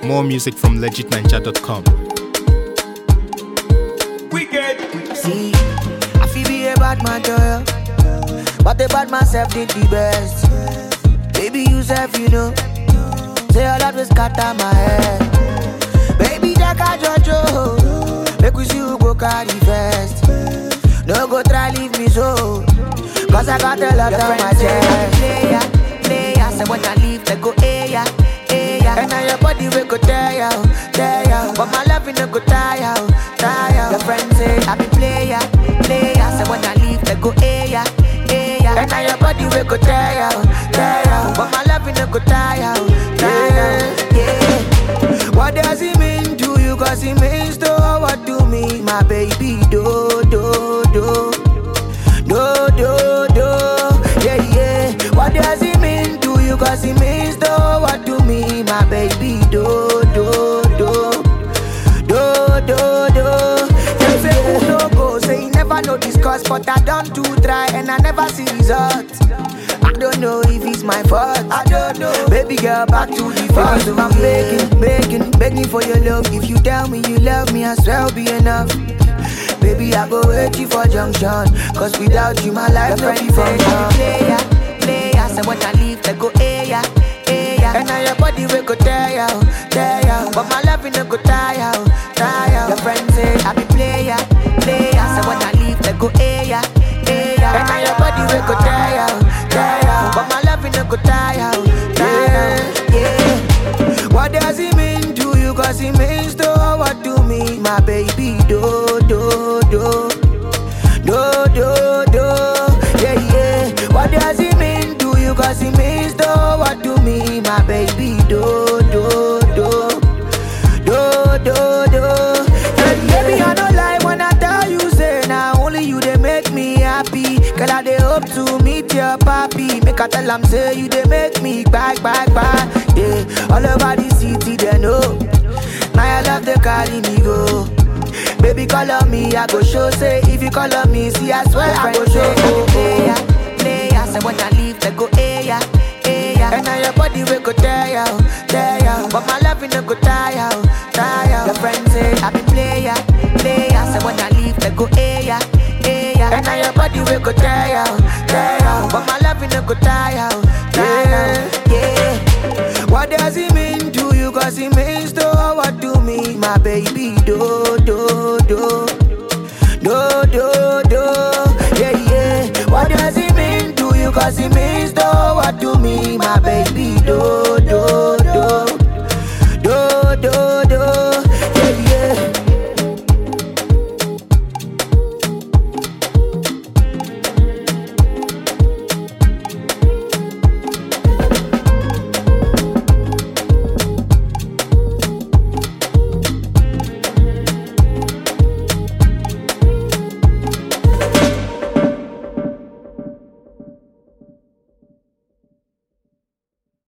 More music from legitninja.com. See, I feel be a bad man to you, but the bad man self did the best. Baby, you self, you know, say all that was scatter my head. Baby, that I judge you, make we see who go carry first. No go try leave me so, cause I got a lot on my chest. Player, say when I leave, they go yeah. And now your body will go tire. But my love will not go tire. Your friends say I be player. So when I leave, they go yeah. And now your body will go tire. But my love will not go tire. Yeah. What does it mean to you? Cause it means to what to me, my baby. Do. Yeah. What does it mean to you? Cause it means to what to me, my baby. Do. Them say who no go, say you never know discuss, but I don't do try and I never see results. I don't know if it's my fault. I don't know. Baby girl, back to the first. So I'm begging for your love. If you tell me you love me, I swear it'll be enough. Baby, I go wait you for junction, cause without you my life no be function. Player, so when I leave, they go yeah. And now your body will go tire. But my love will not go tire. Your friends say I be player. So when I leave, they go yeah. And now your body will go tire. But my love will not go tire. Yeah. What does it mean to you? Cause it means to what to me, my baby. Do. Yeah. What does it mean to you? Cause it means to what to me, my baby. Do. Baby, I don't lie when I tell you, say now only you they make me happy. Girl, I they hope to meet your papi. Make I tell 'em say you they make me back. Yeah, all over the city they know. Now I love they carry me go. Baby, call on me, I go show. Say if you call on me, see I swear I go show. Player, say when I leave, they go yeah. And now your body will go tire. But my love will not go tire. Your friends say I be player. So when I leave, they go yeah. And now your body will go tire. But my love will not go tire. Yeah. What does it mean to you? Cause it means to what to me, my baby. Do. Yeah. What does it mean to you? Cause it means to what to me, my baby.